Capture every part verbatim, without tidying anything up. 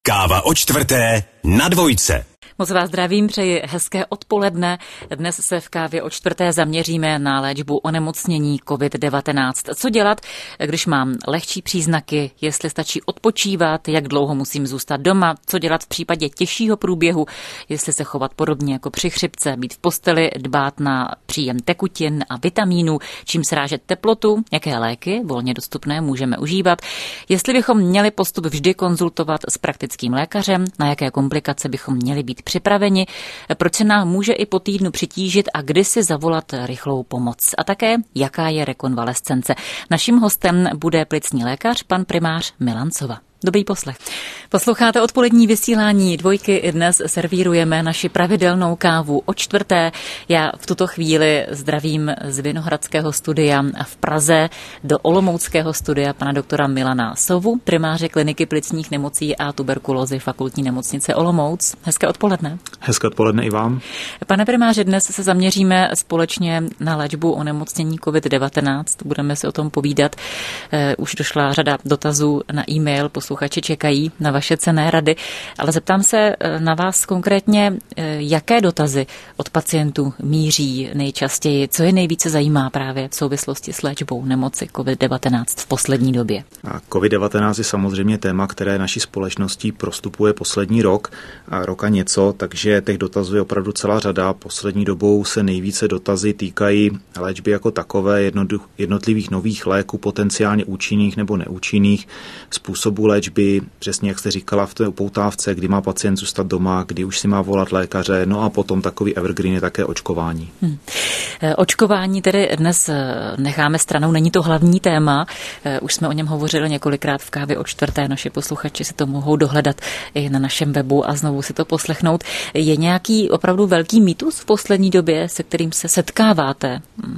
Káva o čtvrté na dvojce. Moc vás zdravím, přeji hezké odpoledne. Dnes se v Kávě o čtvrté zaměříme na léčbu onemocnění covid devatenáct. Co dělat, když mám lehčí příznaky, jestli stačí odpočívat, jak dlouho musím zůstat doma, co dělat v případě těžšího průběhu, jestli se chovat podobně jako při chřipce, být v posteli, dbát na příjem tekutin a vitamínů, čím srážet teplotu, jaké léky volně dostupné můžeme užívat, jestli bychom měli postup vždy konzultovat s praktickým lékařem, na jaké komplikace bychom měli být připraveni, proč se nám může i po týdnu přitížit a kdy si zavolat rychlou pomoc. A také, jaká je rekonvalescence. Naším hostem bude plicní lékař, pan primář Milan Sova. Dobrý poslech. Posloucháte odpolední vysílání Dvojky. Dnes servírujeme naši pravidelnou kávu o čtvrté. Já v tuto chvíli zdravím z Vinohradského studia v Praze do Olomouckého studia pana doktora Milana Sovu, primáře kliniky plicních nemocí a tuberkulózy Fakultní nemocnice Olomouc. Hezké odpoledne. Hezké odpoledne i vám. Pane primáře, dnes se zaměříme společně na léčbu onemocnění covid devatenáct. Budeme si o tom povídat. Už došla řada dotazů na e-mail. Posluchači čekají na vaše cenné rady, ale zeptám se na vás konkrétně, jaké dotazy od pacientů míří nejčastěji, co je nejvíce zajímá právě v souvislosti s léčbou nemoci covid devatenáct v poslední době. A covid devatenáct je samozřejmě téma, které naší společností prostupuje poslední rok a roka něco, takže těch dotazů je opravdu celá řada. Poslední dobou se nejvíce dotazy týkají léčby jako takové, jednotlivých nových léků, potenciálně účinných nebo neúčinných, způsobů léčby, přesně jak jste říkala v té upoutávce, kdy má pacient zůstat doma, kdy už si má volat lékaře, no a potom takový evergreen je také očkování. Hmm. Očkování tedy dnes necháme stranou, není to hlavní téma, už jsme o něm hovořili několikrát v Kávě o čtvrté, naši posluchači si to mohou dohledat i na našem webu a znovu si to poslechnout. Je nějaký opravdu velký mýtus v poslední době, se kterým se setkáváte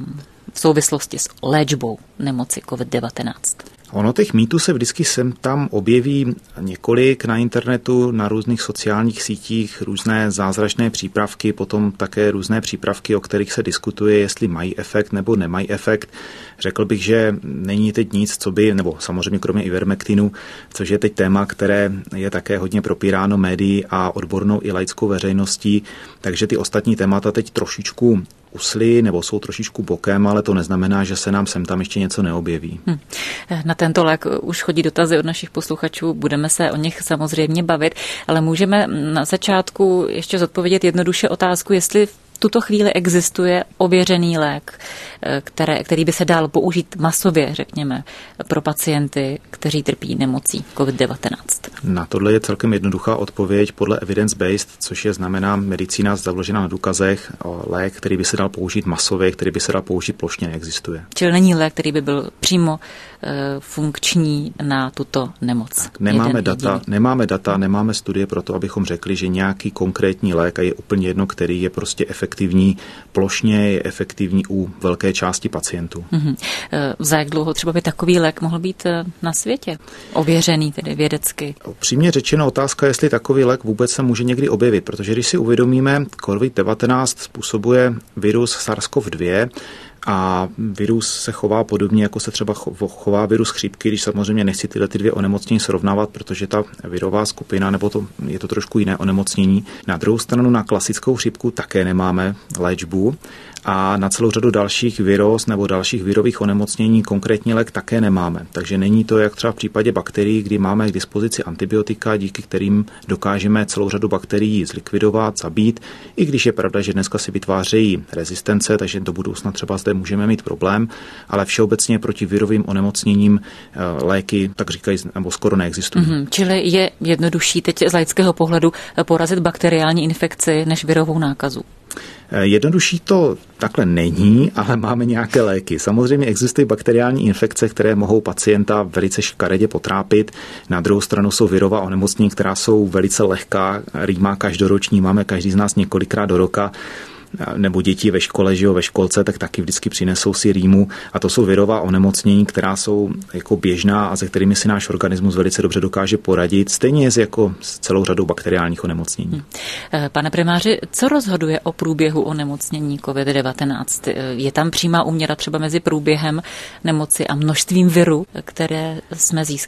v souvislosti s léčbou nemoci covid devatenáct? Ono těch mýtů se vždycky sem tam objeví několik na internetu, na různých sociálních sítích, různé zázračné přípravky, potom také různé přípravky, o kterých se diskutuje, jestli mají efekt nebo nemají efekt. Řekl bych, že není teď nic, co by, nebo samozřejmě kromě ivermektinu, což je teď téma, které je také hodně propíráno médií a odbornou i laickou veřejností, takže ty ostatní témata teď trošičku usly nebo jsou trošičku bokem, ale to neznamená, že se nám sem tam ještě něco neobjeví. Hmm. Na tento lék už chodí dotazy od našich posluchačů, budeme se o nich samozřejmě bavit, ale můžeme na začátku ještě zodpovědět jednoduše otázku, jestli v tuto chvíli existuje ověřený lék, které, který by se dal použít masově, řekněme, pro pacienty, kteří trpí nemocí covid devatenáct. Na tohle je celkem jednoduchá odpověď podle evidence-based, což je znamená medicína založená na důkazech. Lék, který by se dal použít masově, který by se dal použít plošně, neexistuje. Čili není lék, který by byl přímo uh, funkční na tuto nemoc. Tak, nemáme data, nemáme data, nemáme studie pro to, abychom řekli, že nějaký konkrétní lék, a je úplně jedno, který je prostě efektivní plošně, je efektivní u velké části pacientů. Mm-hmm. Za jak dlouho třeba by takový lék mohl být na světě? Ověřený tedy vědecky? Přímě řečeno otázka, jestli takový lék vůbec se může někdy objevit, protože když si uvědomíme, covid devatenáct způsobuje virus SARS-CoV dva, a virus se chová podobně, jako se třeba chová virus chřipky, když samozřejmě nechci tyhle ty dvě onemocnění srovnávat, protože ta virová skupina, nebo to, je to trošku jiné onemocnění. Na druhou stranu na klasickou chřipku také nemáme léčbu a na celou řadu dalších viróz nebo dalších virových onemocnění konkrétní lék také nemáme. Takže není to jak třeba v případě bakterií, kdy máme k dispozici antibiotika, díky kterým dokážeme celou řadu bakterií zlikvidovat, zabít, i když je pravda, že dneska si vytvářejí rezistence, takže do budoucna třeba zde můžeme mít problém, ale všeobecně proti virovým onemocněním léky, tak říkají, nebo skoro neexistují. Mm-hmm. Čili je jednodušší teď z laického pohledu porazit bakteriální infekci než virovou nákazu? Jednodušší to takhle není, ale máme nějaké léky. Samozřejmě existují bakteriální infekce, které mohou pacienta velice škaredě potrápit. Na druhou stranu jsou virová onemocnění, která jsou velice lehká, rýmá každoroční, máme každý z nás několikrát do roka. nebo děti ve škole, že jo, ve školce, tak taky vždycky přinesou si rýmu a to jsou virová onemocnění, která jsou jako běžná a se kterými si náš organismus velice dobře dokáže poradit, stejně je jako s celou řadou bakteriálních onemocnění. Pane primáři, co rozhoduje o průběhu onemocnění covid devatenáct? Je tam přímá úměra třeba mezi průběhem nemoci a množstvím viru, které jsme získali?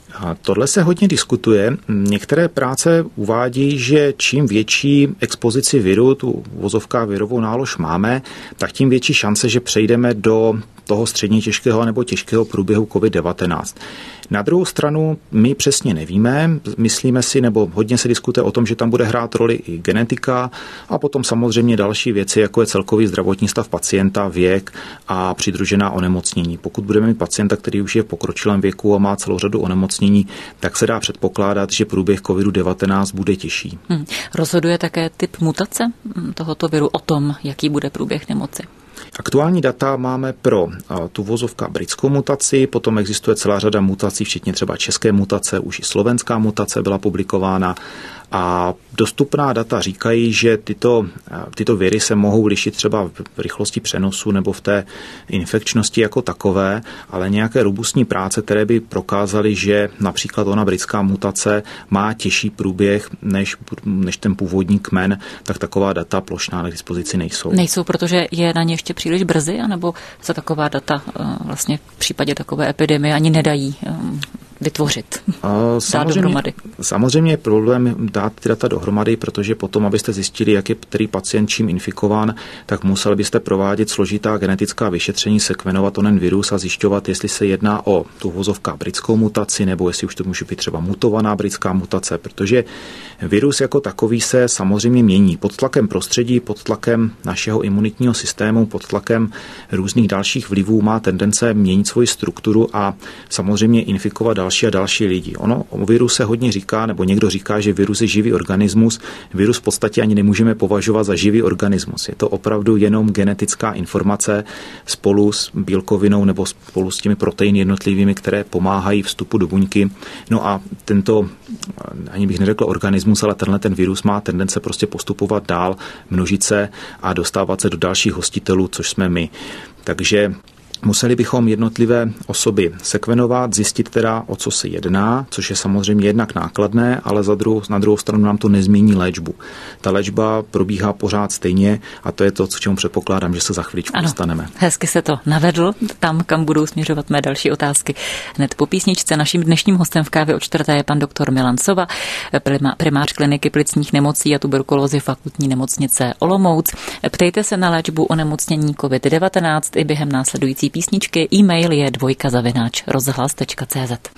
A tohle se hodně diskutuje. Některé práce uvádí, že čím větší expozici viru, tu vozovká virovou nálož máme, tak tím větší šance, že přejdeme do toho středně těžkého nebo těžkého průběhu covid devatenáct. Na druhou stranu my přesně nevíme, myslíme si, nebo hodně se diskutuje o tom, že tam bude hrát roli i genetika a potom samozřejmě další věci, jako je celkový zdravotní stav pacienta, věk a přidružená onemocnění. Pokud budeme mít pacienta, který už je v pokročilém věku a má celou řadu onemocnění, tak se dá předpokládat, že průběh covid devatenáct bude těžší. Hmm. Rozhoduje také typ mutace tohoto viru o tom, jaký bude průběh nemoci? Aktuální data máme pro tu vozovka britskou mutaci, potom existuje celá řada mutací, včetně třeba české mutace, už i slovenská mutace byla publikována a dostupná data říkají, že tyto, tyto viry se mohou lišit třeba v rychlosti přenosu nebo v té infekčnosti jako takové, ale nějaké robustní práce, které by prokázaly, že například ona britská mutace má těžší průběh než, než ten původní kmen, tak taková data plošná k dispozici nejsou. Nejsou, protože je na ně ještě příliš brzy, anebo se taková data vlastně v případě takové epidemie ani nedají vytvořit, dát dohromady? Samozřejmě je problém dát ty data dohromady, protože potom, abyste zjistili, jak je který pacient čím infikován, tak museli byste provádět složitá genetická vyšetření, sekvenovat onen virus a zjišťovat, jestli se jedná o tu vozovka britskou mutaci, nebo jestli už to může být třeba mutovaná britská mutace, protože virus jako takový se samozřejmě mění pod tlakem prostředí, pod tlakem našeho imunitního systému, pod tlakem různých dalších vlivů má tendence měnit svoji strukturu a samozřejmě infikovat další a další lidi. Ono o viru se hodně říká, nebo někdo říká, že virus je živý organismus. Virus v podstatě ani nemůžeme považovat za živý organismus. Je to opravdu jenom genetická informace spolu s bílkovinou nebo spolu s těmi proteiny jednotlivými, které pomáhají vstupu do buňky. No a tento, ani bych neřekl organismus, ale tenhle ten virus má tendence prostě postupovat dál, množit se a dostávat se do dalších hostitelů, což jsme my. Takže museli bychom jednotlivé osoby sekvenovat, zjistit teda, o co se jedná, což je samozřejmě jednak nákladné, ale za druhou, na druhou stranu nám to nezmění léčbu. Ta léčba probíhá pořád stejně a to je to, co čemu předpokládám, že se za chvíličku dostaneme. Hezky se to navedl, tam, kam budou směřovat mé další otázky. Hned po písničce naším dnešním hostem v Kávě o čtvrté je pan doktor Milan Sova, primář kliniky plicních nemocí a tuberkulózy Fakultní nemocnice Olomouc. Ptejte se na léčbu onemocnění covid devatenáct i během následující písničky. E-mail je dvojka zavináč rozhlas tečka cé zet.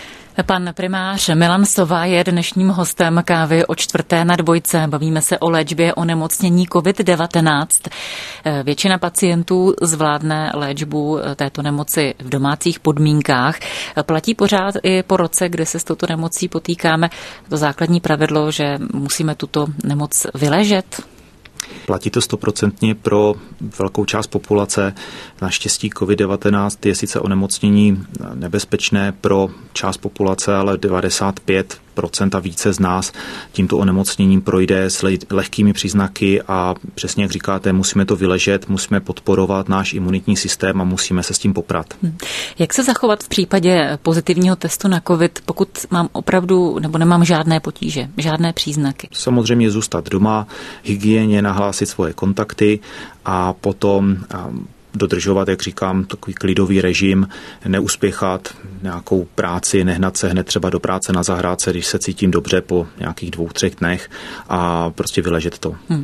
Pan primář Milan Sova je dnešním hostem Kávy o čtvrté na dvojce. Bavíme se o léčbě onemocnění covid devatenáct. Většina pacientů zvládne léčbu této nemoci v domácích podmínkách. Platí pořád i po roce, kdy se s touto nemocí potýkáme, to základní pravidlo, že musíme tuto nemoc vyléžet? Platí to stoprocentně pro velkou část populace. Naštěstí covid devatenáct je sice onemocnění nebezpečné pro část populace, ale devadesát pět procent a více z nás tímto onemocněním projde s lehkými příznaky a přesně jak říkáte, musíme to vyležet, musíme podporovat náš imunitní systém a musíme se s tím poprat. Jak se zachovat v případě pozitivního testu na covid, pokud mám opravdu nebo nemám žádné potíže, žádné příznaky? Samozřejmě zůstat doma, hygieně nahlásit svoje kontakty a potom dodržovat, jak říkám, takový klidový režim, neuspěchat nějakou práci, nehnat se hned třeba do práce na zahrádce, když se cítím dobře po nějakých dvou, třech dnech a prostě vyležet to. Hmm.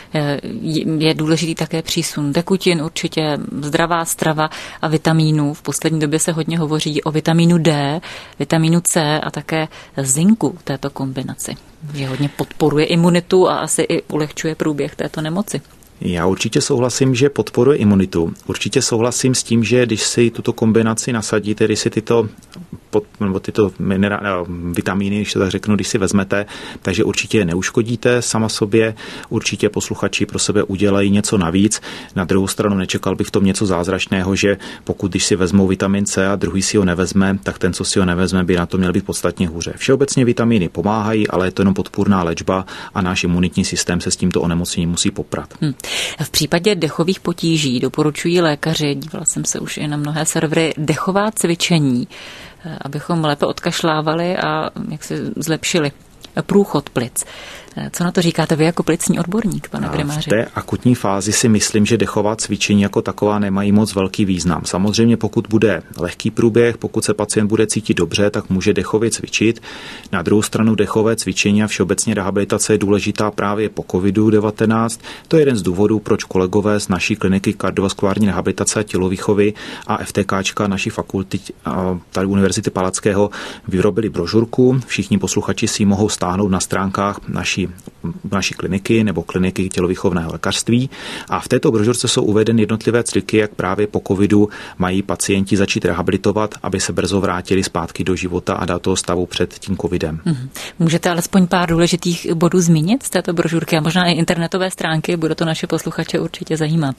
Je důležitý také přísun tekutin, určitě zdravá strava a vitamínů. V poslední době se hodně hovoří o vitamínu D, vitamínu C a také zinku této kombinaci. Že hodně podporuje imunitu a asi i ulehčuje průběh této nemoci. Já určitě souhlasím, že podporuje imunitu. Určitě souhlasím s tím, že když si tuto kombinaci nasadíte, když si tyto, pod, nebo tyto minerá, vitamíny, když se tak řeknu, když si vezmete, takže určitě je neuškodíte sama sobě, určitě posluchači pro sebe udělají něco navíc. Na druhou stranu nečekal bych v tom něco zázračného, že pokud když si vezmou vitamin C a druhý si ho nevezme, tak ten, co si ho nevezme, by na to měl být podstatně hůře. Všeobecně vitamíny pomáhají, ale je to jenom podpůrná léčba a náš imunitní systém se s tímto onemocněním musí poprat. Hmm. V případě dechových potíží doporučují lékaři, dívala jsem se už i na mnohé servery, dechová cvičení, abychom lépe odkašlávali a jak si zlepšili průchod plic. Co na to říkáte vy jako plicní odborník, pane primáři? V té akutní fázi si myslím, že dechová cvičení jako taková nemají moc velký význam. Samozřejmě pokud bude lehký průběh, pokud se pacient bude cítit dobře, tak může dechově cvičit. Na druhou stranu dechové cvičení a všeobecně rehabilitace je důležitá právě po kovidu devatenáct. To je jeden z důvodů, proč kolegové z naší kliniky kardiovaskulární rehabilitace a tělovýchovy a FTKčka naší fakulty tady Univerzity Palackého vyrobili brožurku. Všichni posluchači si ji mohou stáhnout na stránkách naší, naší kliniky nebo kliniky tělovýchovného lékařství. A v této brožurce jsou uvedeny jednotlivé cviky, jak právě po covidu mají pacienti začít rehabilitovat, aby se brzo vrátili zpátky do života a do toho stavu před tím covidem. Hmm. Můžete alespoň pár důležitých bodů zmínit z této brožurky a možná i internetové stránky, bude to naše posluchače určitě zajímat.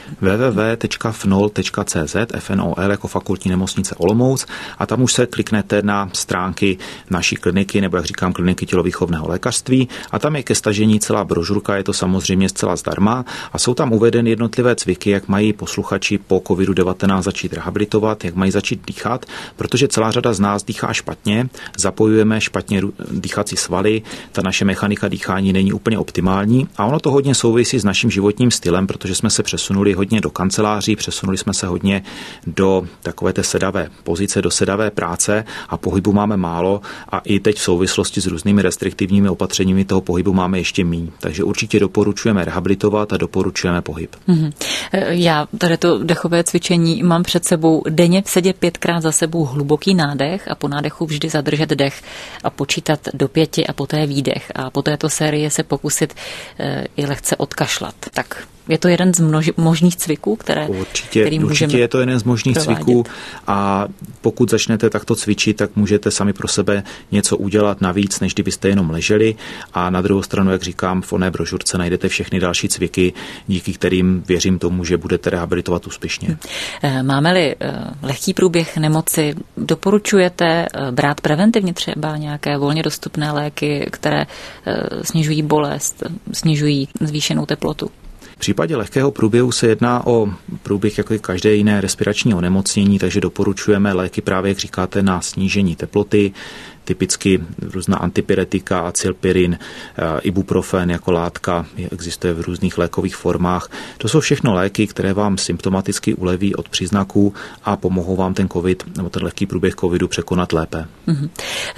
w w w tečka f n o l tečka c z F N O L jako fakultní nemocnice Olomouc a tam už se kliknete na stránky naší kliniky nebo jak říkám kliniky tělovýchovného lékařství a tam je ke stažení celá brožurka, je to samozřejmě zcela zdarma a jsou tam uvedeny jednotlivé cviky, jak mají posluchači po covidu devatenáct začít rehabilitovat, jak mají začít dýchat, protože celá řada z nás dýchá špatně, zapojujeme špatně dýchací svaly, ta naše mechanika dýchání není úplně optimální a ono to hodně souvisí s naším životním stylem, protože jsme se přesunuli hodně do kanceláří, přesunuli jsme se hodně do takové té sedavé pozice, do sedavé práce a pohybu máme málo a i teď v souvislosti s různými restriktivními opatřeními toho pohybu máme ještě míň. Takže určitě doporučujeme rehabilitovat a doporučujeme pohyb. Mm-hmm. Já tady to dechové cvičení mám před sebou denně sedět pětkrát za sebou hluboký nádech a po nádechu vždy zadržet dech a počítat do pěti a poté výdech a po této sérii se pokusit e, i lehce odkašlat. Tak je to jeden z množ, možných cviků, které určitě, který můžeme určitě je to jeden z možných provádět. Cviků a pokud začnete takto cvičit, tak můžete sami pro sebe něco udělat navíc, než kdybyste jenom leželi a na druhou stranu, jak říkám, v oné brožurce najdete všechny další cviky, díky kterým věřím tomu, že budete rehabilitovat úspěšně. Máme-li lehký průběh nemoci, doporučujete brát preventivně třeba nějaké volně dostupné léky, které snižují bolest, snižují zvýšenou teplotu? V případě lehkého průběhu se jedná o průběh jako i každé jiné respirační onemocnění, takže doporučujeme léky právě, jak říkáte, na snížení teploty, typicky různá antipyretika, acylpirin, ibuprofen jako látka existuje v různých lékových formách. To jsou všechno léky, které vám symptomaticky uleví od příznaků a pomohou vám ten covid nebo ten lehký průběh covidu překonat lépe. Mm-hmm.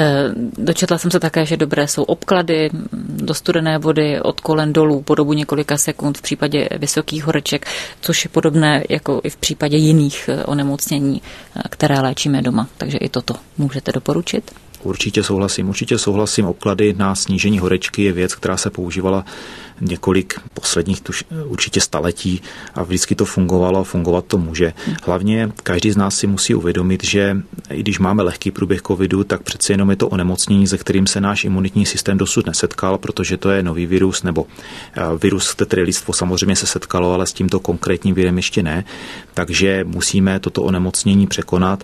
Dočetla jsem se také, že dobré jsou obklady do studené vody od kolen dolů po dobu několika sekund v případě vysokých horeček, což je podobné jako i v případě jiných onemocnění, které léčíme doma. Takže i toto můžete doporučit? Určitě souhlasím, určitě souhlasím. Obklady na snížení horečky je věc, která se používala několik posledních tuž, určitě staletí a vždycky to fungovalo, fungovat to může. Hlavně každý z nás si musí uvědomit, že i když máme lehký průběh covidu, tak přece jenom je to onemocnění, se kterým se náš imunitní systém dosud nesetkal, protože to je nový virus, nebo virus, který lidstvo samozřejmě se setkalo, ale s tímto konkrétním virem ještě ne. Takže musíme toto onemocnění překonat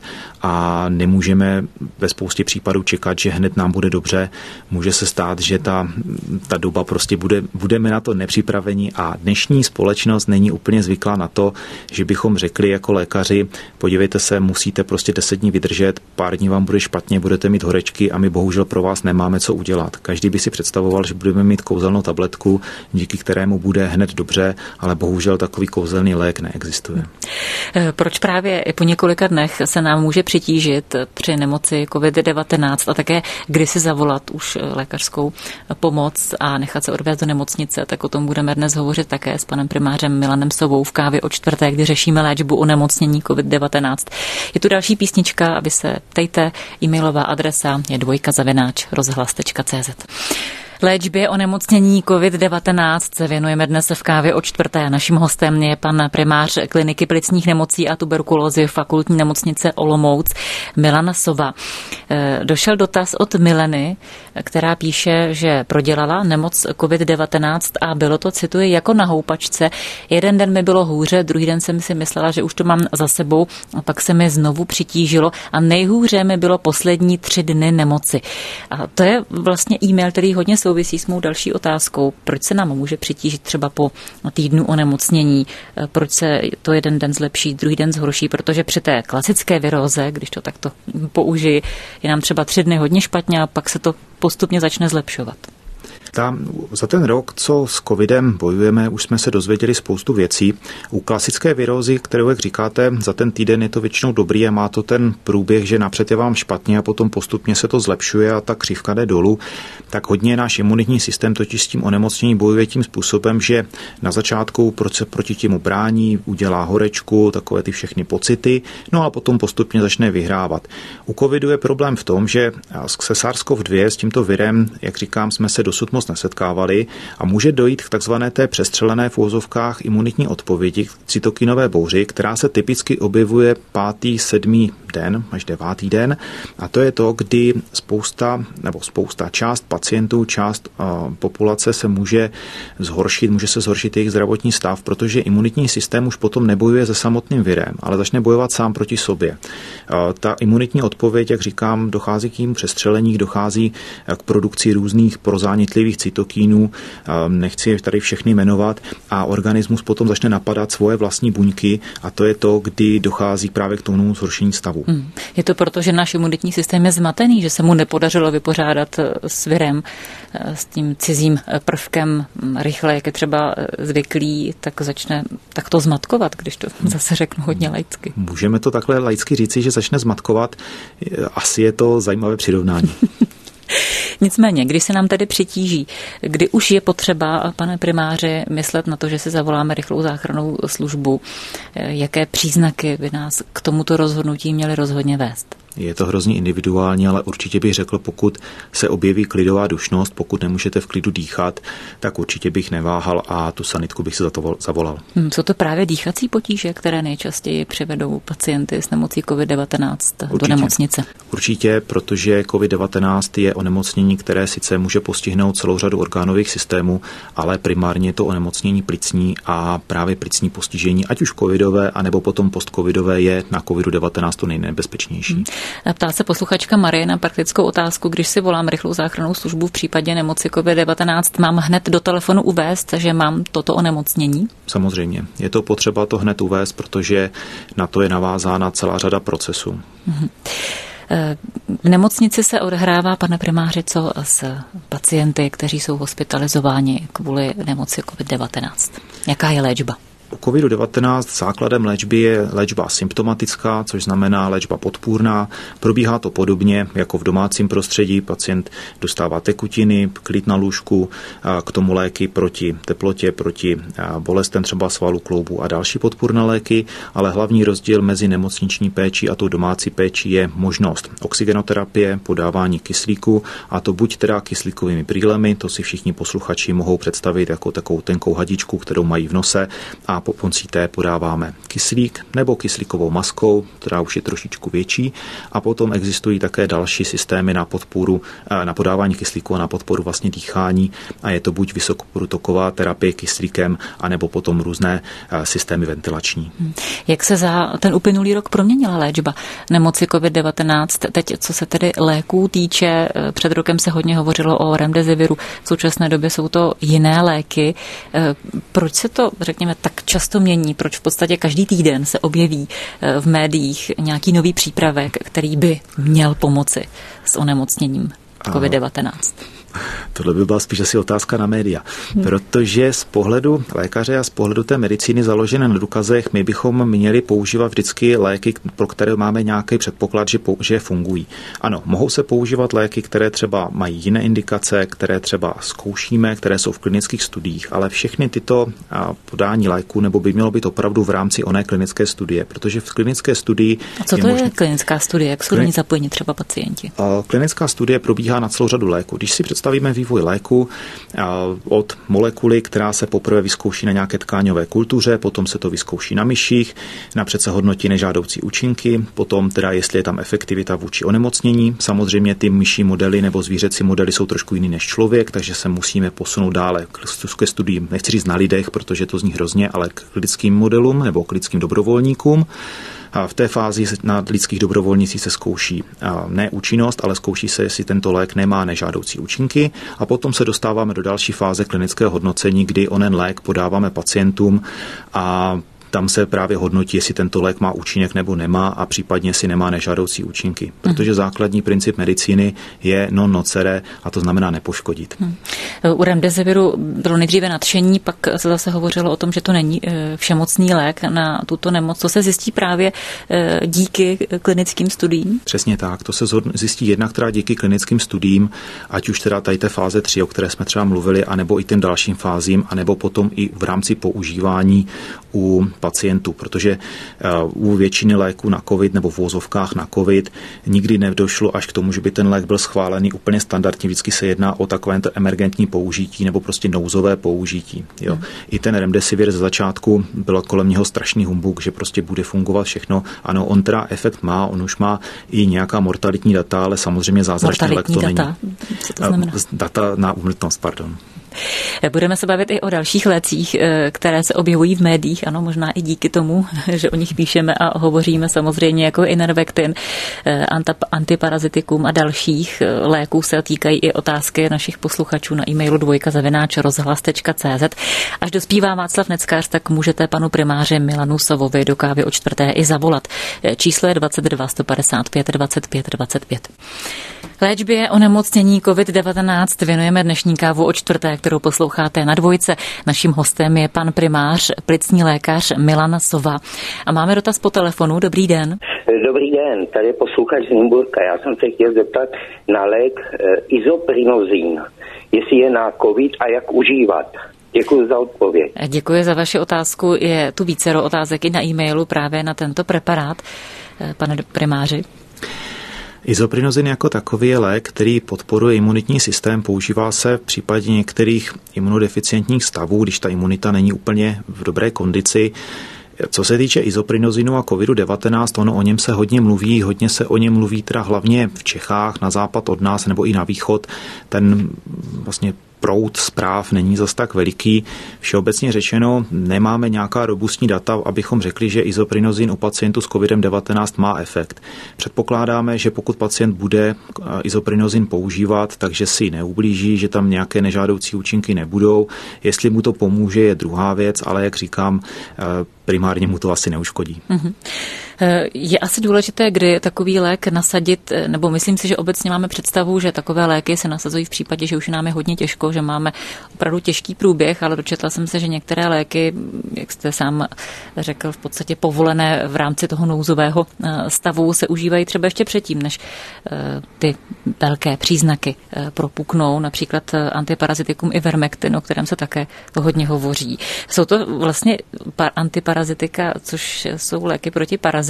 a nemůžeme ve spoustě případů čekat, že hned nám bude dobře. Může se stát, že ta, ta doba prostě bude, budeme na to nepřipraveni a dnešní společnost není úplně zvyklá na to, že bychom řekli jako lékaři, podívejte se, musíte prostě deset dní vydržet, pár dní vám bude špatně, budete mít horečky a my bohužel pro vás nemáme co udělat. Každý by si představoval, že budeme mít kouzelnou tabletku, díky kterému bude hned dobře, ale bohužel takový kouzelný lék neexistuje. Proč právě po několika dnech se nám může přitížit při nemoci covid devatenáct a také kdy si zavolat už lékařskou pomoc a nechat se odvést do nemocnice, tak o tom budeme dnes hovořit také s panem primářem Milanem Sovou v Kávě o čtvrté, kdy řešíme léčbu onemocnění covid devatenáct. Je tu další písnička, aby se ptejte, e-mailová adresa je dvojka zavináč rozhlas tečka cé zet. Léčbě onemocnění covid devatenáct se věnujeme dnes v Kávě o čtvrté. Naším hostem je pan primář kliniky plicních nemocí a tuberkulózy fakultní nemocnice Olomouc Milan Sova. Došel dotaz od Mileny, která píše, že prodělala nemoc covid devatenáct a bylo to, cituji, jako na houpačce. Jeden den mi bylo hůře, druhý den jsem si myslela, že už to mám za sebou a pak se mi znovu přitížilo a nejhůře mi bylo poslední tři dny nemoci. A to je vlastně e-mail, který hodně souvisí s mou další otázkou. Proč se nám může přitížit třeba po týdnu onemocnění? Proč se to jeden den zlepší, druhý den zhorší? Protože při té klasické viróze, když to takto použiji, je nám třeba tři dny hodně špatně a pak se to postupně začne zlepšovat. Ta, za ten rok, co s covidem bojujeme, už jsme se dozvěděli spoustu věcí. U klasické virózy, kterou, jak říkáte, za ten týden je to většinou dobrý a má to ten průběh, že napřed je vám špatně a potom postupně se to zlepšuje a ta křivka jde dolů, tak hodně náš imunitní systém totiž s tím onemocněním bojuje tím způsobem, že na začátku se proti těmu brání, udělá horečku, takové ty všechny pocity, no a potom postupně začne vyhrávat. U covidu je problém v tom, že se SARS-CoV dva s tímto virem, jak říkám, jsme se dosud moc nesetkávali a může dojít k takzvané té přestřelené v uvozovkách imunitní odpovědi, cytokinové bouři, která se typicky objevuje pátý, sedmý den až devátý den a to je to, kdy spousta nebo spousta část pacientů, část uh, populace se může zhoršit, může se zhoršit jejich zdravotní stav, protože imunitní systém už potom nebojuje se samotným virem, ale začne bojovat sám proti sobě. Uh, ta imunitní odpověď, jak říkám, dochází k jim přestřelení, dochází k produkci různých prozánětlivých cytokínů, uh, nechci je tady všechny jmenovat a organismus potom začne napadat svoje vlastní buňky a to je to, kdy dochází právě k tomu zhoršení stavu. Hmm. Je to proto, že náš imunitní systém je zmatený, že se mu nepodařilo vypořádat s virem, s tím cizím prvkem rychle, jak je třeba zvyklý, tak začne takto zmatkovat, když to zase řeknu hodně laicky. Můžeme to takhle laicky říci, že začne zmatkovat. Asi je to zajímavé přirovnání. Nicméně, když se nám tedy přitíží, kdy už je potřeba, pane primáři, myslet na to, že si zavoláme rychlou záchrannou službu, jaké příznaky by nás k tomuto rozhodnutí měly rozhodně vést? Je to hrozně individuální, ale určitě bych řekl, pokud se objeví klidová dušnost, pokud nemůžete v klidu dýchat, tak určitě bych neváhal a tu sanitku bych se za to zavolal. Hmm, jsou to právě dýchací potíže, které nejčastěji přivedou pacienty s nemocí covid devatenáct do nemocnice? Určitě, protože covid devatenáct je onemocnění, které sice může postihnout celou řadu orgánových systémů, ale primárně je to onemocnění plicní a právě plicní postižení, ať už covidové, anebo potom postcovidové, je na covid devatenáct to nejnebezpečnější. Hmm. Ptá se posluchačka Marie na praktickou otázku, když si volám rychlou záchrannou službu v případě nemoci covid devatenáct, mám hned do telefonu uvést, že mám toto onemocnění? Samozřejmě. Je to potřeba to hned uvést, protože na to je navázána celá řada procesů. Mhm. V nemocnici se odhrává, pane primáři, co s pacienty, kteří jsou hospitalizováni kvůli nemoci covid devatenáct? Jaká je léčba? U covid devatenáct základem léčby je léčba symptomatická, což znamená léčba podpůrná. Probíhá to podobně jako v domácím prostředí. Pacient dostává tekutiny, klid na lůžku, k tomu léky proti teplotě, proti bolestem třeba svalu kloubu a další podpůrné léky, ale hlavní rozdíl mezi nemocniční péčí a tou domácí péčí je možnost oxygenoterapie, podávání kyslíku, a to buď teda kyslíkovými brýlemi, to si všichni posluchači mohou představit jako takovou tenkou hadičku, kterou mají v nose, a po pomocí té podáváme kyslík nebo kyslíkovou maskou, která už je trošičku větší, a potom existují také další systémy na podporu, na podávání kyslíku a na podporu vlastně dýchání, a je to buď vysokoprůtoková terapie kyslíkem, anebo potom různé systémy ventilační. Jak se za ten uplynulý rok proměnila léčba nemoci covid devatenáct? Teď, co se tedy léků týče, před rokem se hodně hovořilo o remdesiviru, v současné době jsou to jiné léky. Proč se to, řekněme, tak často mění? Proč v podstatě každý týden se objeví v médiích nějaký nový přípravek, který by měl pomoci s onemocněním covid devatenáct? Tohle by byla spíš asi otázka na média, protože z pohledu lékaře a z pohledu té medicíny založené na důkazech my bychom měli používat vždycky léky, pro které máme nějaký předpoklad, že, že fungují. Ano, mohou se používat léky, které třeba mají jiné indikace, které třeba zkoušíme, které jsou v klinických studiích, ale všechny tyto podání léků nebo by mělo být opravdu v rámci oné klinické studie, protože v klinické studii... A co je to je možný... klinická studie? Jak jsou do ní zapojeni třeba pacienti? Klinická studie probíhá na celou řadu léků. Když si představíme vývoj léku od molekuly, která se poprvé vyzkouší na nějaké tkáňové kultuře, potom se to vyzkouší na myších, napřed se hodnotí nežádoucí účinky, potom teda jestli je tam efektivita vůči onemocnění. Samozřejmě ty myší modely nebo zvířecí modely jsou trošku jiný než člověk, takže se musíme posunout dále ke studiím, nechci říct na lidech, protože to zní hrozně, ale k lidským modelům nebo k lidským dobrovolníkům. A v té fázi na lidských dobrovolnicích se zkouší ne účinnost, ale zkouší se, jestli tento lék nemá nežádoucí účinky, a potom se dostáváme do další fáze klinického hodnocení, kdy onen lék podáváme pacientům a tam se právě hodnotí, jestli tento lék má účinek nebo nemá, a případně si nemá nežádoucí účinky. Protože základní princip medicíny je non nocere, a to znamená nepoškodit. Hmm. U remdesiviru bylo nejdříve nadšení, pak se zase hovořilo o tom, že to není všemocný lék na tuto nemoc. To se zjistí právě díky klinickým studiím? Přesně tak. To se zjistí jednak teda díky klinickým studiím, ať už teda tady té fáze tři, o které jsme třeba mluvili, anebo i těm dalším fázím, anebo potom i v rámci používání u pacientů, protože u většiny léků na COVID nebo v vozovkách na COVID nikdy nedošlo až k tomu, že by ten lék byl schválený úplně standardně. Vždycky se jedná o takové emergentní použití nebo prostě nouzové použití. Jo. Hmm. I ten remdesivir ze začátku bylo kolem něho strašný humbuk, že prostě bude fungovat všechno. Ano, on teda efekt má, on už má i nějaká mortalitní data, ale samozřejmě zázračný lék to data. není. Co to znamená? Data na úmrtnost, pardon. Budeme se bavit i o dalších lécích, které se objevují v médiích, ano, možná i díky tomu, že o nich píšeme a hovoříme samozřejmě, jako Ivermectin, antiparazitikum a dalších léků se týkají i otázky našich posluchačů na e-mailu dvojka zavináč rozhlas tečka cé zet. Až dospívá Václav Neckář, tak můžete panu primáři Milanu Sovovi do kávy o čtvrté i zavolat. Číslo je dvacet dva sto padesát pět dvacet pět dvacet pět. Léčbě onemocnění covid devatenáct věnujeme dnešní kávu o čtvrté, kterou posloucháte na Dvojce. Naším hostem je pan primář, plicní lékař Milan Sova. A máme dotaz po telefonu. Dobrý den. Dobrý den, tady je posluchač z Nymburka. Já jsem se chtěl zeptat na lék Isoprinozin, jestli je na COVID a jak užívat. Děkuji za odpověď. Děkuji za vaši otázku. Je tu vícero otázek i na e-mailu právě na tento preparát, pane primáři. Isoprinozin jako takový je lék, který podporuje imunitní systém, používá se v případě některých imunodeficientních stavů, když ta imunita není úplně v dobré kondici. Co se týče isoprinozinu a covid devatenáct, ono o něm se hodně mluví, hodně se o něm mluví teda hlavně v Čechách, na západ od nás nebo i na východ. Ten vlastně proud zpráv není zas tak veliký. Všeobecně řečeno, nemáme nějaká robustní data, abychom řekli, že isoprinozin u pacientů s covid devatenáct má efekt. Předpokládáme, že pokud pacient bude isoprinozin používat, takže si neublíží, že tam nějaké nežádoucí účinky nebudou. Jestli mu to pomůže, je druhá věc, ale jak říkám, primárně mu to asi neuškodí. Mm-hmm. Je asi důležité, kdy takový lék nasadit, nebo myslím si, že obecně máme představu, že takové léky se nasazují v případě, že už nám je hodně těžko, že máme opravdu těžký průběh, ale dočetla jsem se, že některé léky, jak jste sám řekl, v podstatě povolené v rámci toho nouzového stavu se užívají třeba ještě předtím, než ty velké příznaky propuknou, například antiparazitikum Ivermectin, o kterém se také hodně hovoří. Jsou to vlastně antiparazitika, což jsou léky proti parazitům.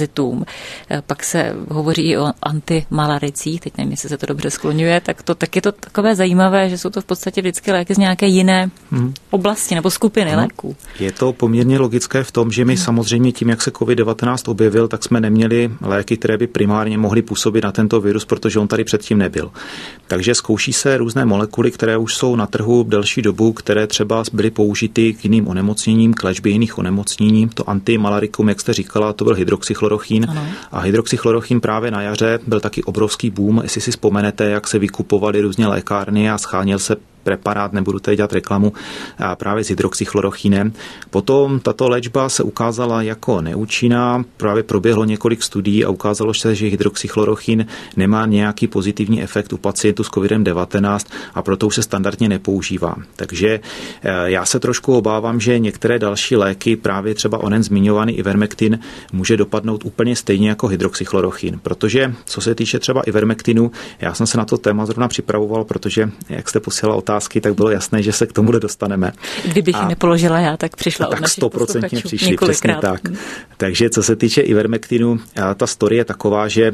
Pak se hovoří i o antimalaricích, teď nevím, jestli se to dobře skloňuje, tak, to, tak je to takové zajímavé, že jsou to v podstatě vždycky léky z nějaké jiné hmm. oblasti nebo skupiny no, léků. Je to poměrně logické v tom, že my hmm. samozřejmě tím, jak se covid devatenáct objevil, tak jsme neměli léky, které by primárně mohly působit na tento virus, protože on tady předtím nebyl. Takže zkouší se různé molekuly, které už jsou na trhu delší dobu, které třeba byly použity k jiným onemocněním, k léčbě jiných onemocnění. To antimalarikum, jak jste říkala, to byl hydroxychlorochín. Ano. A hydroxychlorochín právě na jaře byl taky obrovský boom. Jestli si vzpomenete, jak se vykupovaly různě lékárny a scháněl se preparát, nebudu tady dělat reklamu, právě s hydroxychlorochínem. Potom tato léčba se ukázala jako neúčinná, právě proběhlo několik studií a ukázalo se, že hydroxychlorochín nemá nějaký pozitivní efekt u pacientů s covid devatenáct a proto už se standardně nepoužívá. Takže já se trošku obávám, že některé další léky, právě třeba onen zmiňovaný Ivermectin, může dopadnout úplně stejně jako hydroxychlorochín, protože co se týče třeba Ivermectinu, já jsem se na to téma zrovna připravoval, protože jak jste posílala otázku, tak bylo jasné, že se k tomu dostaneme. Kdybych ji nepoložila já, tak přišla od našich posluchačů. Tak sto procent přišli, přesně tak. Takže co se týče Ivermectinu, ta story je taková, že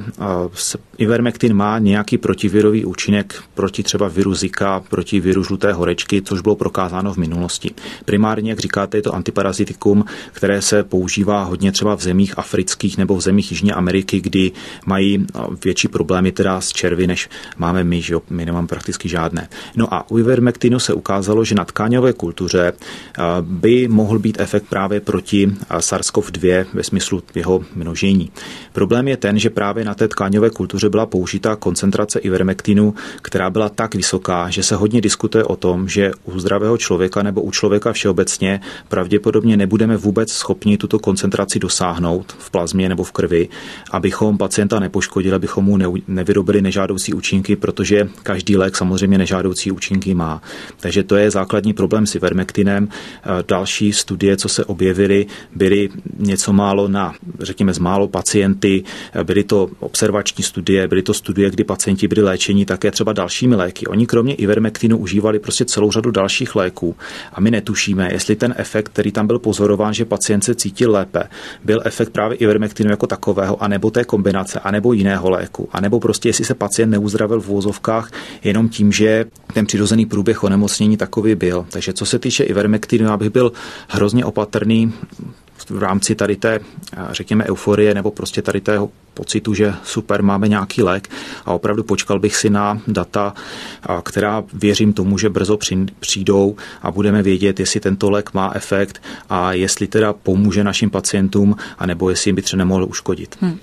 Ivermectin má nějaký protivirový účinek proti třeba viru Zika, proti viru žluté horečky, což bylo prokázáno v minulosti. Primárně, jak říkáte, je to antiparazitikum, které se používá hodně třeba v zemích afrických nebo v zemích Jižní Ameriky, kdy mají větší problémy teda s červy, než máme my, že jo? My nemáme prakticky žádné. No a u Ivermectinu se ukázalo, že na tkáňové kultuře by mohl být efekt právě proti SARS-CoV dva ve smyslu jeho množení. Problém je ten, že právě na té tkáňové kultuře byla použita koncentrace Ivermectinu, která byla tak vysoká, že se hodně diskutuje o tom, že u zdravého člověka nebo u člověka všeobecně pravděpodobně nebudeme vůbec schopni tuto koncentraci dosáhnout v plazmě nebo v krvi, abychom pacienta nepoškodili, abychom mu nevyrobili nežádoucí účinky, protože každý lék samozřejmě nežádoucí účinky má. nemá. Takže to je základní problém s ivermektinem. Další studie, co se objevily, byly něco málo na, řekněme, z málo pacienty, byly to observační studie, byly to studie, kdy pacienti byli léčeni také třeba dalšími léky. Oni kromě ivermektinu užívali prostě celou řadu dalších léků a my netušíme, jestli ten efekt, který tam byl pozorován, že pacient se cítil lépe, byl efekt právě ivermektinu jako takového, anebo té kombinace, anebo jiného léku, anebo prostě jestli se pacient neuzdravil v uvozovkách jenom tím, že ten přirozený průběh onemocnění takový byl. Takže co se týče ivermektinu, já bych byl hrozně opatrný v rámci tady té, řekněme, euforie nebo prostě tady tého pocitu, že super, máme nějaký lék a opravdu počkal bych si na data, která věřím tomu, že brzo přijdou a budeme vědět, jestli tento lék má efekt a jestli teda pomůže našim pacientům, anebo jestli jim by třeba nemohl uškodit. Hmm.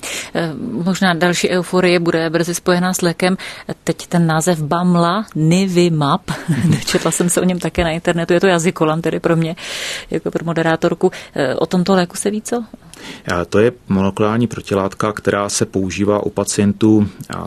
Možná další euforie bude brzy spojená s lékem. Teď ten název Bamlanivimab, četla jsem se o něm také na internetu, je to jazykolam tedy pro mě, jako pro moderátorku. O tomto léku se ví co? To je molekulární protilátka, která se používá u pacientů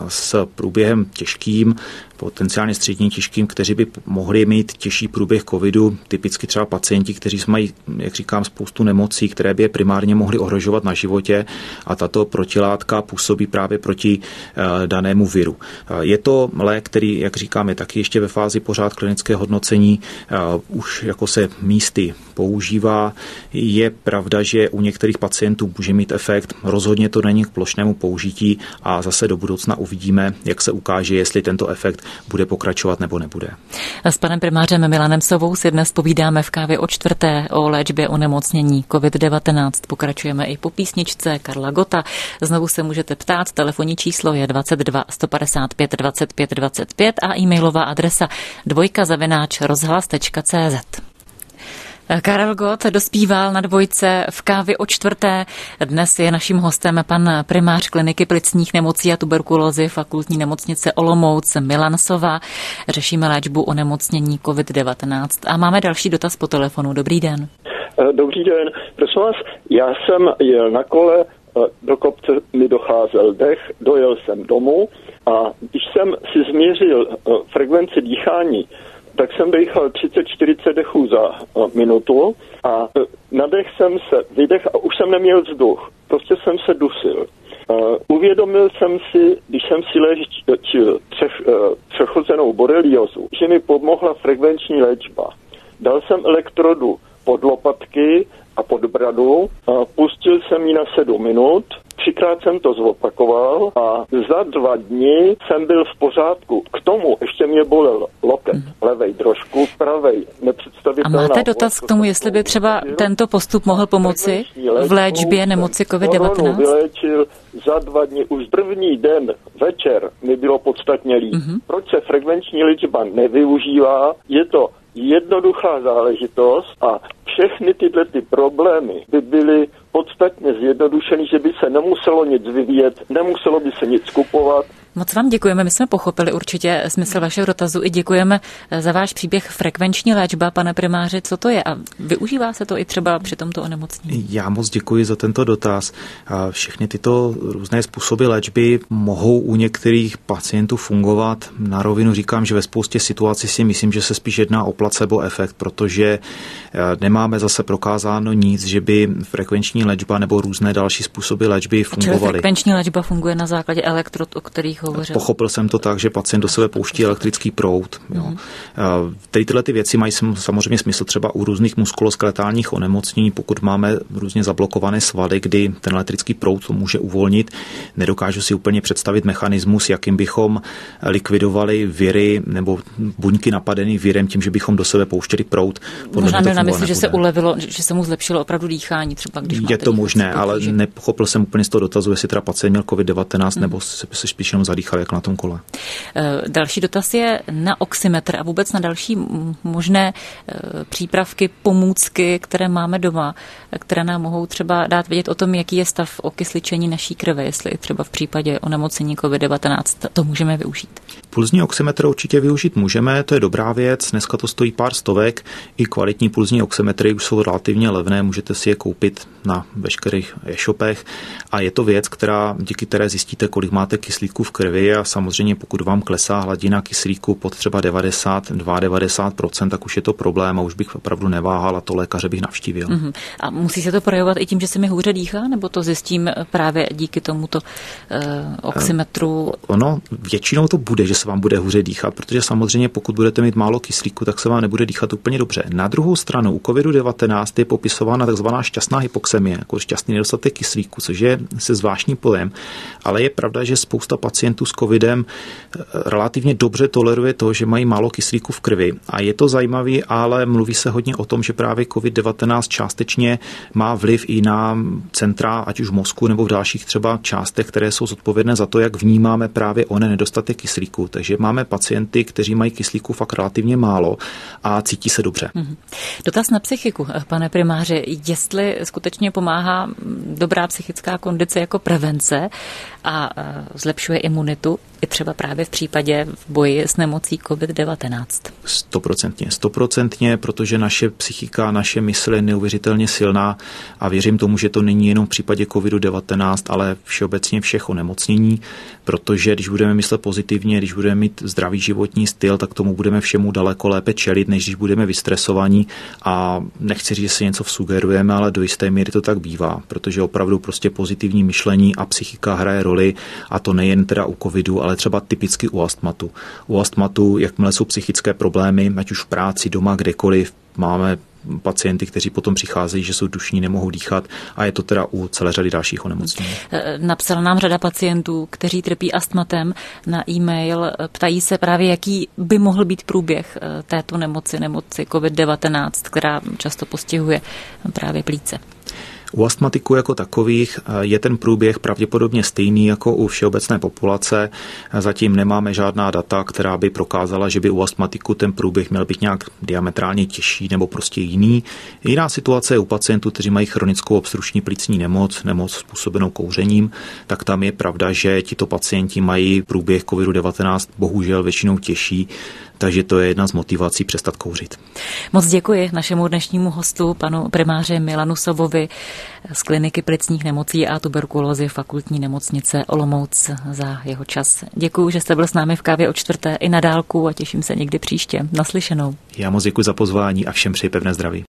s průběhem těžkým, potenciálně středně těžkým, kteří by mohli mít těžší průběh covidu, typicky třeba pacienti, kteří mají, jak říkám, spoustu nemocí, které by je primárně mohly ohrožovat na životě a tato protilátka působí právě proti danému viru. Je to lék, který, jak říkám, je taky ještě ve fázi pořád klinického hodnocení, už jako se místy používá. Je pravda, že u některých pacientů může mít efekt, rozhodně to není k plošnému použití a zase do budoucna uvidíme, jak se ukáže, jestli tento efekt bude pokračovat nebo nebude. S panem primářem Milanem Sovou si dnes povídáme v kávě o čtvrté o léčbě onemocnění covid devatenáct. Pokračujeme i po písničce Karla Gotta. Znovu se můžete ptát, telefonní číslo je dvacet dva sto padesát pět dvacet pět dvacet pět a e-mailová adresa dvojka zavináč rozhlas tečka cé zet. Karel Gott dospíval na dvojce v kávě o čtvrté. Dnes je naším hostem pan primář kliniky plicních nemocí a tuberkulózy Fakultní nemocnice Olomouc Milan Sova. Řešíme léčbu onemocnění covid devatenáct a máme další dotaz po telefonu. Dobrý den. Dobrý den. Prosím vás, já jsem jel na kole, do kopce mi docházel dech, dojel jsem domů a když jsem si změřil frekvenci dýchání, tak jsem dechal třicet čtyřicet dechů za minutu a na dech jsem se vydech a už jsem neměl vzduch. Prostě jsem se dusil. Uh, uvědomil jsem si, když jsem si léčil přech, uh, přechozenou boreliozu, že mi pomohla frekvenční léčba. Dal jsem elektrodu pod lopatky a pod bradu, a pustil jsem ji na sedm minut, třikrát jsem to zopakoval a za dva dny jsem byl v pořádku. K tomu ještě mě bolel loket, hmm. levej trošku, pravej, nepředstavitelná. A máte dotaz k tomu, jestli by třeba tento postup mohl pomoci v léčbě nemoci covid devatenáct? Vyléčil za dva dny. Už první den večer mi bylo podstatně líp. Hmm. Proč se frekvenční léčba nevyužívá? Je to jednoduchá záležitost a všechny tyhle ty problémy by byly podstatně zjednodušeny, že by se nemuselo nic vyvíjet, nemuselo by se nic kupovat. Moc vám děkujeme, my jsme pochopili určitě smysl vašeho dotazu i děkujeme za váš příběh frekvenční léčba, pane primáři, co to je a využívá se to i třeba při tomto onemocnění? Já moc děkuji za tento dotaz. Všechny tyto různé způsoby léčby mohou u některých pacientů fungovat. Na rovinu říkám, že ve spoustě situací si myslím, že se spíš jedná o placebo efekt, protože nemáme zase prokázáno nic, že by frekvenční léčba nebo různé další způsoby léčby fungovaly. Čili frekvenční léčba funguje na základě elektrod, o kterých hovořil. Pochopil jsem to tak, že pacient do sebe pouští elektrický proud. Jo. Mm. Tady tyhle ty věci mají samozřejmě smysl třeba u různých muskuloskeletálních onemocnění, pokud máme různě zablokované svaly, kdy ten elektrický proud to může uvolnit. Nedokážu si úplně představit mechanismus, jakým bychom likvidovali viry nebo buňky napadený virem tím, že bychom do sebe pouštěli proud. Možná měl na mysli, že se ulevilo, že se mu zlepšilo opravdu dýchání. Třeba, když je to možné, ale nepochopil jsem úplně z toho dotazu, jestli teda pacient měl covid devatenáct mm. nebo se, se spíš jenom zadýchal jak na tom kole. Další dotaz je na oximetr a vůbec na další možné přípravky, pomůcky, které máme doma, které nám mohou třeba dát vědět o tom, jaký je stav okysličení naší krve, jestli třeba v případě onemocnění covid devatenáct to můžeme využít. Pulzní oximetr určitě využít můžeme, to je dobrá věc, dneska to stojí pár stovek, i kvalitní pulzní oximetry už jsou relativně levné, můžete si je koupit na veškerých e-shopech a je to věc, která, díky které zjistíte, kolik máte kyslíku v krvi a samozřejmě pokud vám klesá hladina kyslíku pod třeba devadesát dva devadesát procent, tak už je to problém a už bych opravdu neváhal a to lékaře bych navštívil. Mm-hmm. A musí se to projevovat i tím, že se mi hůře dýchá, nebo to zjistím právě díky tomuto uh, oximetru? Ono většinou to bude, že se vám bude hůře dýchat, protože samozřejmě pokud budete mít málo kyslíku, tak se vám nebude dýchat úplně dobře. Na druhou stranu u kovidu devatenáct je popisována takzvaná šťastná hypoxemie, jako šťastný nedostatek kyslíku, což je se zvláštní pojem, ale je pravda, že spousta pacientů s covidem relativně dobře toleruje to, že mají málo kyslíku v krvi. A je to zajímavé, ale mluví se hodně o tom, že právě covid devatenáct částečně má vliv i na centra, ať už v mozku nebo v dalších třeba částech, které jsou zodpovědné za to, jak vnímáme právě onen nedostatek kyslíku. Takže máme pacienty, kteří mají kyslíku fakt relativně málo a cítí se dobře. Mm-hmm. Dotaz na psychiku, pane primáři, jestli skutečně pomáhá dobrá psychická kondice jako prevence a zlepšuje imunitu, i třeba právě v případě v boji s nemocí covid devatenáct. Stoprocentně, stoprocentně, protože naše psychika, naše mysl je neuvěřitelně silná a věřím tomu, že to není jenom v případě covidu devatenáct, ale všeobecně všech onemocnění, protože když budeme myslet pozitivně, když budeme mít zdravý životní styl, tak tomu budeme všemu daleko lépe čelit, než když budeme vystresovaní a nechci říct, že si něco vsugerujeme, ale do jisté míry to tak bývá, protože opravdu prostě pozitivní myšlení a psychika hraje roli a to nejen teda u covidu, ale třeba typicky u astmatu. U astmatu, jakmile jsou psychické problémy, ať už v práci, doma, kdekoliv, máme pacienty, kteří potom přicházejí, že jsou dušní, nemohou dýchat a je to teda u celé řady dalších onemocnění. Napsala nám řada pacientů, kteří trpí astmatem na e-mail, ptají se právě, jaký by mohl být průběh této nemoci, nemoci covid devatenáct, která často postihuje právě plíce. U astmatiků jako takových je ten průběh pravděpodobně stejný jako u všeobecné populace. Zatím nemáme žádná data, která by prokázala, že by u astmatiků ten průběh měl být nějak diametrálně těžší nebo prostě jiný. Jiná situace je u pacientů, kteří mají chronickou obstrukční plicní nemoc, nemoc způsobenou kouřením, tak tam je pravda, že tito pacienti mají průběh covidu devatenáct bohužel většinou těžší, takže to je jedna z motivací přestat kouřit. Moc děkuji našemu dnešnímu hostu, panu primáři Milanu Sobovi z kliniky plicních nemocí a tuberkulózy fakultní nemocnice Olomouc za jeho čas. Děkuji, že jste byl s námi v kávě o čtvrté i na dálku a těším se někdy příště. Naslyšenou. Já moc děkuji za pozvání a všem přeji pevné zdraví.